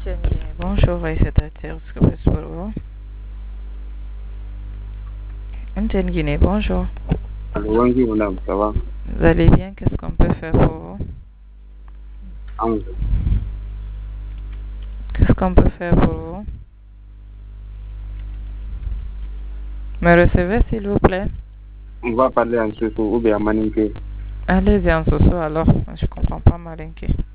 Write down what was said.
Bonjour, réceptateur, ce que vous pour vous. Guinée, bonjour. Bonjour madame, ça va? Vous allez bien? Qu'est-ce qu'on peut faire pour vous? Qu'est-ce qu'on peut faire pour vous? Me recevez, s'il vous plaît? On va parler en soso ou bien en maninké. Allez-y en soso alors. Je comprends pas malinké.